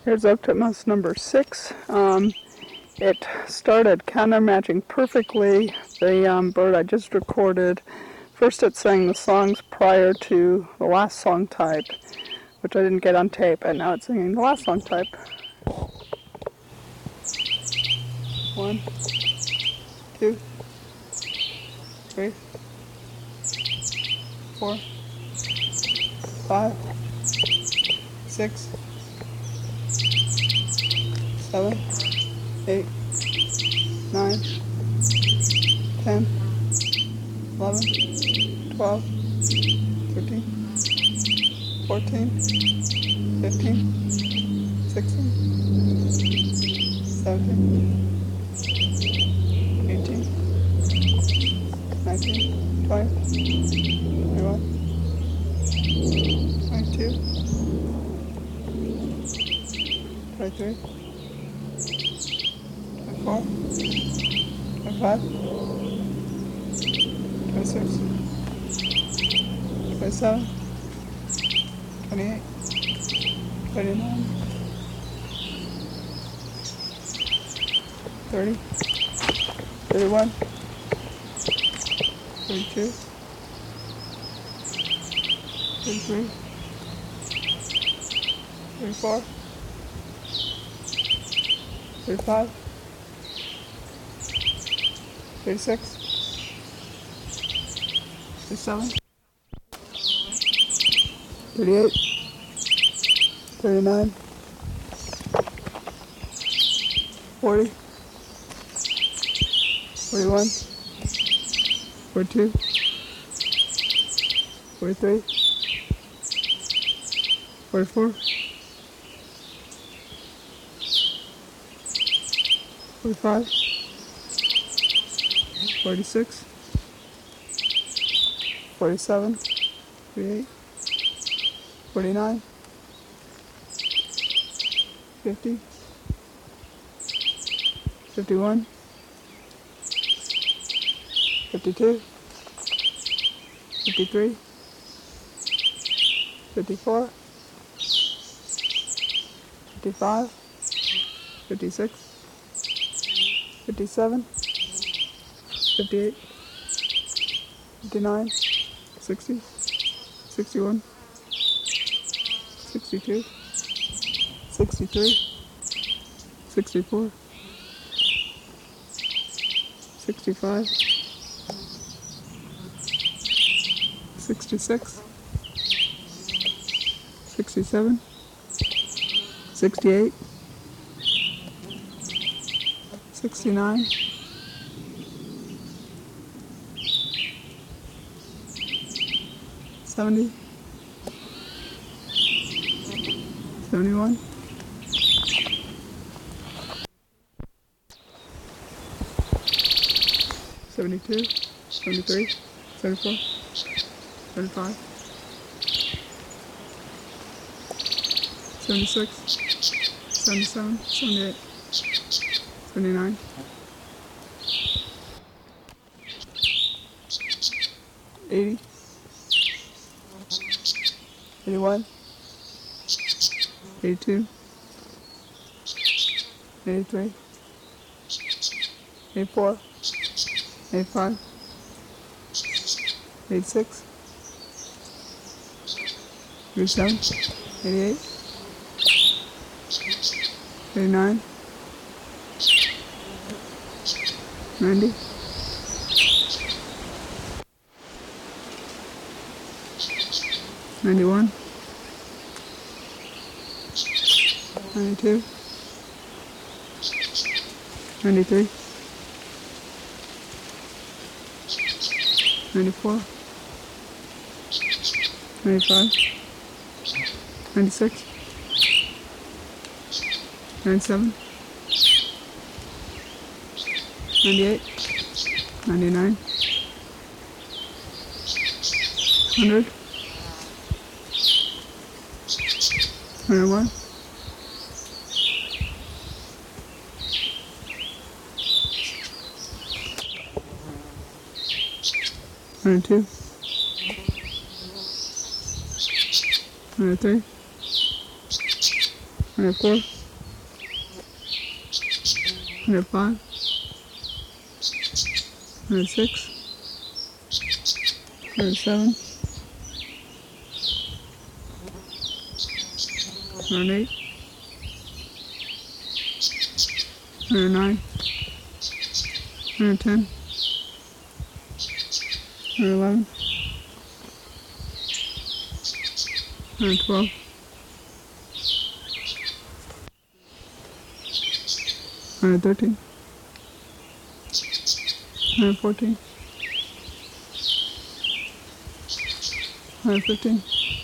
Here's Octopus number 6. It started counter-matching perfectly the bird I just recorded. First it sang the songs prior to the last song type, which I didn't get on tape, and now it's singing the last song type. 1, 2, 3, 4, 5, 6, 7, 8, 9, 10, 11, 12, 13, 14, 15, 16, 17, 18, 19, 20, 21, 22, 23, 24, 25, 26, 27, 28, 29, 30, 31, 32, 33, 34, 35, 36, 37, 38, 39, 40, 41, 42, 43, 44, 45, 46, 47, 48, 49, 50, 51, 52, 53, 54, 55, 56, 57, 58, 59, 60, 61, 62, 63, 64, 65, 66, 67, 68, 69, 70, 71, 72, 73, 74, 75, 76, 77, 78, 79, 80, 81, 82, 83, 84, 85, 86, 87, 88, 89, 90, 91, 92, 93, 94, 95, 96, 97, 98, 99, 100, 101, 102, 103, 104, 105, 106, 107, 108, 109, 110, 111, 112, 113, 114, 115,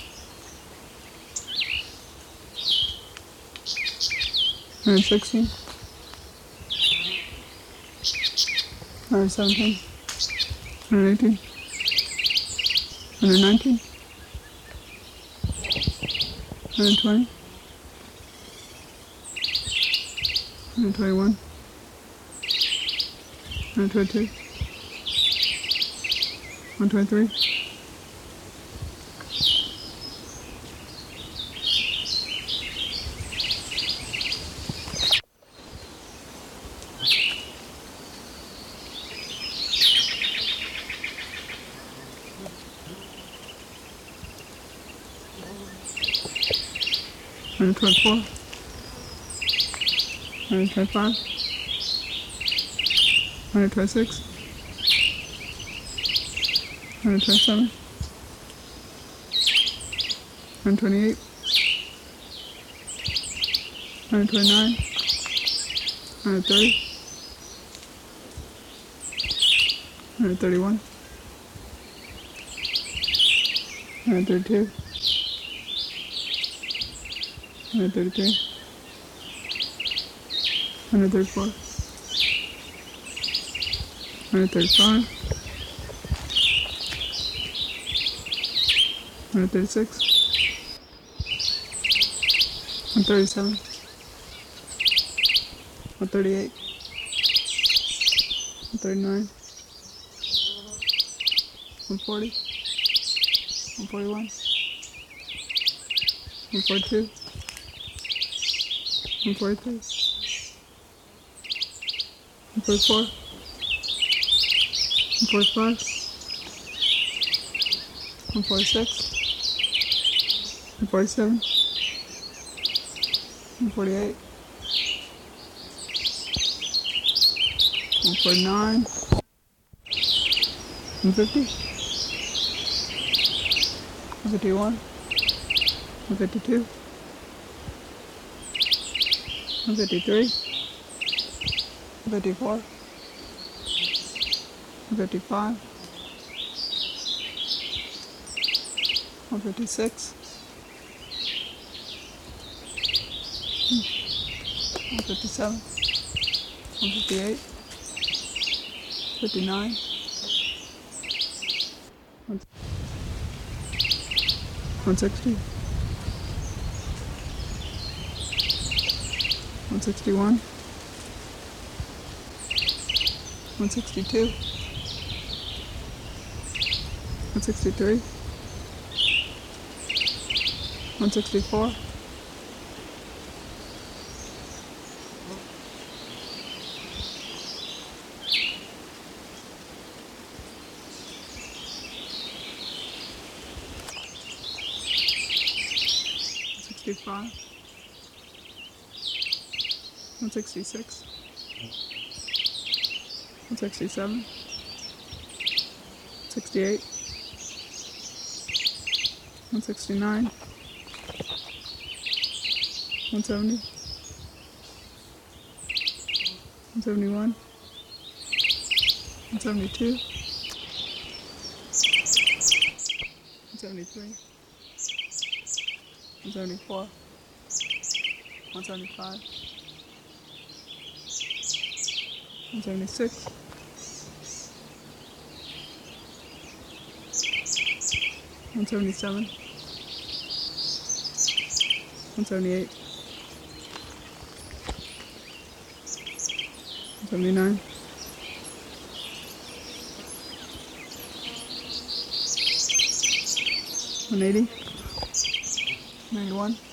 116, 117, 118, 119, 120, 121, 122, 123, 124, 125, 126, 127, 128, 129, 130, 131, 132, 133, 134, 135, 136, 137, 138, 139, 140, 141, 142, 143, 144, 145, 146, 147, 148, 149, 150, 151, 152, 153, 154, 155, 156, 157, 158, 59, 160, 161, 162, 163, 164, 165, 166, 167, 68, 169, 170, 171, 172, 173, 174, 175, 176, 177, 178, 179, 180, 91,